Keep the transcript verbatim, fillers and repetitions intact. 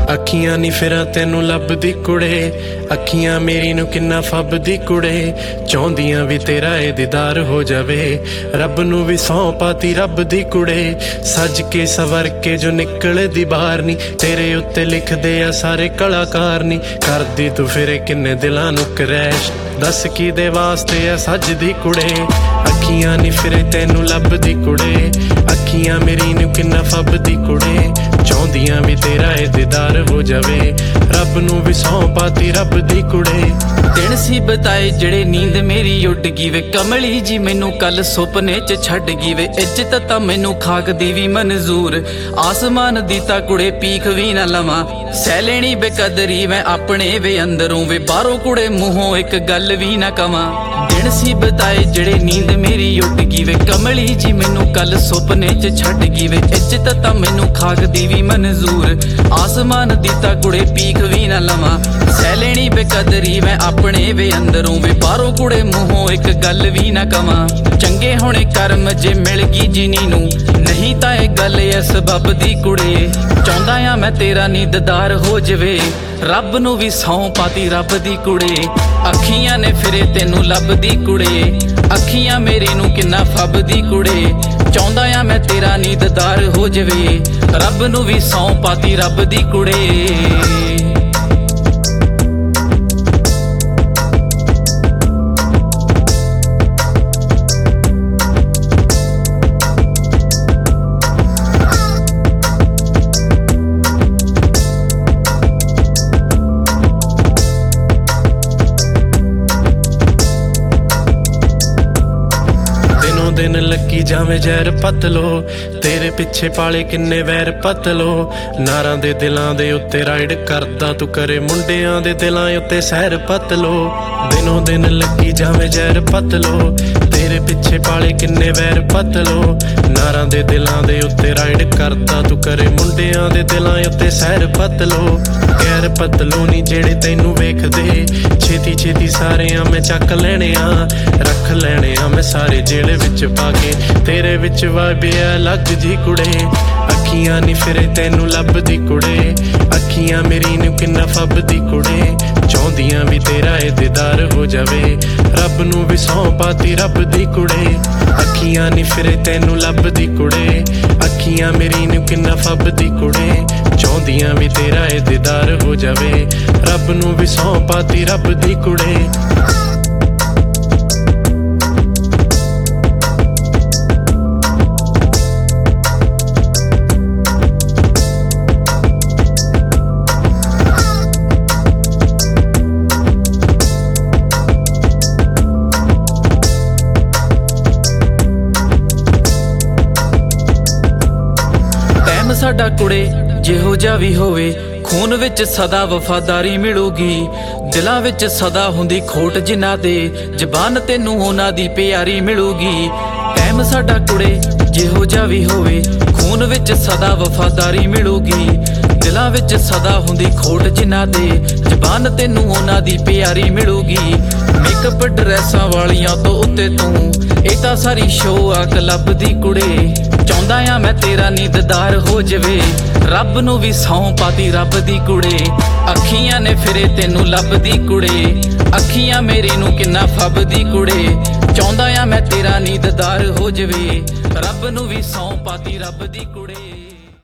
ਅੱਖੀਆਂ ਨੀ ਫਿਰਾਂ ਤੈਨੂੰ ਲੱਭਦੀ ਕੁੜੇ, ਅੱਖੀਆਂ ਮੇਰੀ ਨੂੰ ਕਿੰਨਾ ਫੱਬਦੀ ਕੁੜੇ। ਚਾਹੁੰਦੀਆਂ ਵੀ ਤੇਰਾ ਇਹ ਦੀਦਾਰ ਹੋ ਜਾਵੇ, ਰੱਬ ਨੂੰ ਵੀ ਸਹੁੰ ਪਾਤੀ ਰੱਬ ਦੀ ਕੁੜੇ। ਸੱਜ ਕੇ ਸਵਰ ਕੇ ਜੋ ਨਿਕਲਦੀ ਬਾਹਰ ਨੀ, ਤੇਰੇ ਉੱਤੇ ਲਿਖਦੇ ਆ ਸਾਰੇ ਕਲਾਕਾਰ ਨੀ। ਕਰਦੀ ਤੂੰ ਫਿਰੇ ਕਿੰਨੇ ਦਿਲਾਂ ਨੂੰ ਕਰੈਸ਼, ਦੱਸ ਕਿਹਦੇ ਵਾਸਤੇ ਆ ਸੱਜਦੀ ਕੁੜੇ। ਅੱਖੀਆਂ ਨੀ ਫਿਰੇ ਤੈਨੂੰ ਲੱਭਦੀ ਕੁੜੇ, ਅੱਖੀਆਂ ਮੇਰੀ ਨੂੰ ਕਿੰਨਾ ਫੱਬਦੀ ਕੁੜੇ। ਚਾਹੁੰਦੀਆਂ ਵੀ ਤੇਰਾ ਇਹ ਦੀਦਾਰ ਹੋ ਜਾਵੇ, ਰੱਬ ਨੂੰ ਵੀ ਸਹੁੰ ਪਾਤੀ ਰੱਬ ਦੀ ਕੁੜੇ। ਦਿਨ ਸੀ ਬਤਾਏ ਜਿਹੜੇ ਨੀਂਦ ਮੇਰੀ ਉੱਡ ਗਈ ਵੇ, ਕਮਲੀ ਜੀ ਮੈਨੂੰ ਕੱਲ ਸੁਪਨੇ ਚ ਛੱਡ ਗਈ ਵੇ। ਇੱਜ਼ਤ ਤਾਂ ਮੈਨੂੰ ਖਾਕ ਦੀ ਵੀ ਮਨਜ਼ੂਰ, ਆਸਮਾਨ ਦੀ ਤਾਂ ਕੁੜੇ ਪੀਖ ਵੀ ਨਾ ਲਵਾਂ। ਸਹਿ ਲੈਣੀ ਬੇਕਦਰੀ ਮੈਂ ਆਪਣੇ ਵੇ ਅੰਦਰੋਂ ਵੇ, ਬਾਹਰੋਂ ਕੁੜੇ ਮੂੰਹੋਂ ਇੱਕ ਗੱਲ ਵੀ ਨਾ ਕਵਾਂ। ਦਿਨ ਸੀ ਬਤਾਏ ਜਿਹੜੇ ਨੀਂਦ ਮੇਰੀ ਉੱਡ ਗਈ ਵੇ, ਕਮਲੀ ਜੀ ਮੈਨੂੰ ਕੱਲ ਸੁਪਨੇ ਚ ਛੱਡ ਗਈ ਵੇ। ਇੱਜ਼ਤ ਤਾਂ ਮੈਨੂੰ ਖਾਕ ਦੀ ਵੀ ਮਨਜ਼ੂਰ, ਆਸਮਾਨ ਦੀ ਤਾਂ ਕੁੜੇ ਪੀਖ ਵੀ ਨਾ ਲਵਾਂ। ਸਹਿ ਲੈਣੀ ਬੇਕਦਰੀ ਮੈਂ ਆਪਣੇ ਵੇ ਅੰਦਰੋਂ ਵੇ, ਬਾਹਰੋਂ ਕੁੜੇ ਮੂੰਹੋਂ ਇੱਕ ਗੱਲ ਵੀ ਨਾ ਕਵਾਂ। ਚੰਗੇ ਹੋਣੇ ਕਰਮ ਜੇ ਮਿਲ ਗਈ ਜਿਨੀ ਨੂੰ, ਨਹੀਂ ਤਾਂ ਇਹ ਗੱਲ ਐ ਸਬੱਬ ਦੀ ਕੁੜੇ। ਚਾਹੁੰਦਾ ਆ ਮੈਂ ਤੇਰਾ ਨੀ ਦੀਦਾਰ ਹੋ ਜਵੇ, ਰੱਬ ਨੂੰ ਵੀ ਸਹੁੰ ਪਾਤੀ ਰੱਬ ਦੀ ਕੁੜੇ। ਅੱਖੀਆਂ ਨੇ ਫਿਰੇ ਤੈਨੂੰ ਲੱਭਦੀ ਕੁੜੇ, ਅੱਖੀਆਂ ਮੇਰੀ ਨੂੰ ਕਿੰਨਾ ਫੱਬਦੀ ਕੁੜੇ। ਚਾਹੁੰਦਾ ਆ ਮੈਂ ਤੇਰਾ ਨੀ ਦੀਦਾਰ ਹੋ ਜਵੇ, ਰੱਬ ਨੂੰ ਵੀ ਸਹੁੰ ਪਾਤੀ ਰੱਬ ਦੀ ਕੁੜੇ। ਦਿਨ ਲੱਗੀ ਜਾਵੇਂ ਜ਼ਹਿਰ ਪਤਲੋ, ਤੇਰੇ ਪਿੱਛੇ ਪਾਲੇ ਕਿੰਨੇ ਵੈਰ ਪਤਲੋ। ਨਾਰਾਂ ਦੇ ਦਿਲਾਂ ਦੇ ਉੱਤੇ ਰਾਈਡ ਕਰਦਾ ਤੂੰ, ਕਰੇ ਮੁੰਡਿਆਂ ਦੇ ਦਿਲਾਂ ਉੱਤੇ ਸਹਿਰ ਪਤਲੋ। ਦਿਨੋਂ ਦਿਨ ਲੱਗੀ ਜਾਵੇਂ ਜ਼ਹਿਰ ਪਤਲੋ, ਤੇਰੇ ਪਿੱਛੇ ਪਾਲੇ ਕਿੰਨੇ ਵੈਰ ਪਤਲੋ। ਨਾਰਾਂ ਦੇ ਦਿਲਾਂ ਦੇ ਉੱਤੇ ਰਾਈਡ ਕਰਦਾ ਤੂੰ, ਕਰੇ ਮੁੰਡਿਆਂ ਦੇ ਦਿਲਾਂ ਉੱਤੇ ਸਹਿਰ ਪਤਲੋ। ਗੈਰ ਪਤਲੋ ਨੀ ਜਿਹੜੇ ਤੈਨੂੰ ਵੇਖਦੇ, ਛੇਤੀ ਛੇਤੀ ਸਾਰਿਆਂ ਮੈਂ ਚੱਕ ਲੈਣੇ ਆ, ਰੱਖ ਲੈਣੇ ਆ ਮੈਂ ਸਾਰੇ ਜੇਲ੍ਹ ਵਿੱਚ ਪਾ ਕੇ। ਤੇਰੇ ਵਿੱਚ ਵਾਬਿਆ ਅਲੱਗ ਜੀ ਕੁੜੇ, ਅੱਖੀਆਂ ਨੀ ਫਿਰੇ ਤੈਨੂੰ ਲੱਭਦੀ ਕੁੜੇ। ਅੱਖੀਆਂ ਮੇਰੀ ਨੂੰ ਕਿੰਨਾ ਫੱਬਦੀ ਕੁੜੇ। ਚਾਹੁੰਦੀਆਂ ਵੀ ਤੇਰਾ ਇਹ ਦੀਦਾਰ ਹੋ ਜਾਵੇ, ਰੱਬ ਨੂੰ ਵੀ ਸਹੁੰ ਪਾਤੀ ਰੱਬ ਦੀ ਕੁੜੇ। ਅੱਖੀਆਂ ਨੀ ਫਿਰੇ ਤੈਨੂੰ ਲੱਭਦੀ ਕੁੜੇ, ਅੱਖੀਆਂ ਮੇਰੀ ਨੂੰ ਕਿੰਨਾ ਫੱਬਦੀ ਕੁੜੇ। ਚਾਹੁੰਦੀਆਂ ਵੀ ਤੇਰਾ ਇਹ ਦੀਦਾਰ ਹੋ ਜਾਵੇ, ਰੱਬ ਨੂੰ ਵੀ ਸਹੁੰ ਪਾਤੀ ਰੱਬ ਦੀ ਕੁੜੇ। ਸਾਡਾ ਕੁੜੇ ਜਿਹੋ ਜਿਹਾ ਵੀ ਹੋਵੇ, ਖੂਨ ਵਿੱਚ ਸਦਾ ਵਫਾਦਾਰੀ ਮਿਲੂਗੀ। ਦਿਲਾਂ ਵਿੱਚ ਸਦਾ ਹੁੰਦੀ ਖੋਟ ਜਿਨ੍ਹਾਂ ਦੇ, ਜ਼ਬਾਨ ਤੈਨੂੰ ਉਹਨਾਂ ਦੀ ਪਿਆਰੀ ਮਿਲੂਗੀ। ਟਾਈਮ ਸਾਡਾ ਕੁੜੇ ਜਿਹੋ ਜਿਹਾ ਵੀ ਹੋਵੇ, ਖੂਨ ਵਿੱਚ ਸਦਾ ਵਫਾਦਾਰੀ ਮਿਲੂਗੀ। ਦਿਲਾਂ ਵਿੱਚ ਸਦਾ ਹੁੰਦੀ ਖੋਟ ਜਿਨ੍ਹਾਂ ਦੇ, ਜ਼ਬਾਨ ਤੈਨੂੰ ਉਹਨਾਂ ਦੀ ਪਿਆਰੀ ਮਿਲੂਗੀ। ਮੇਕਅਪ ਡਰੈਸਾਂ ਵਾਲੀਆਂ ਤੋਂ ਉੱਤੇ ਤੂੰ, ਇਹ ਤਾਂ ਸਾਰੀ ਸ਼ੋਅ ਆ ਕਲੱਬ ਦੀ ਕੁੜੇ। ਚਾਹੁੰਦਾ ਆ ਮੈਂ ਤੇਰਾ ਨੀ ਦੀਦਾਰ ਹੋ ਜਵੇ, ਰੱਬ ਨੂੰ ਵੀ ਸਹੁੰ ਪਾਤੀ ਰੱਬ ਦੀ ਕੁੜੇ। ਅੱਖੀਆਂ ਨੇ ਫਿਰੇ ਤੈਨੂੰ ਲੱਭਦੀ ਕੁੜੇ, ਅੱਖੀਆਂ ਮੇਰੀ ਨੂੰ ਕਿੰਨਾ ਫੱਬਦੀ ਕੁੜੇ। ਚਾਹੁੰਦਾ ਆ ਮੈਂ ਤੇਰਾ ਨੀ ਦੀਦਾਰ ਹੋ ਜਵੇ, ਰੱਬ ਨੂੰ ਵੀ ਸਹੁੰ ਪਾਤੀ ਰੱਬ ਦੀ ਕੁੜੇ।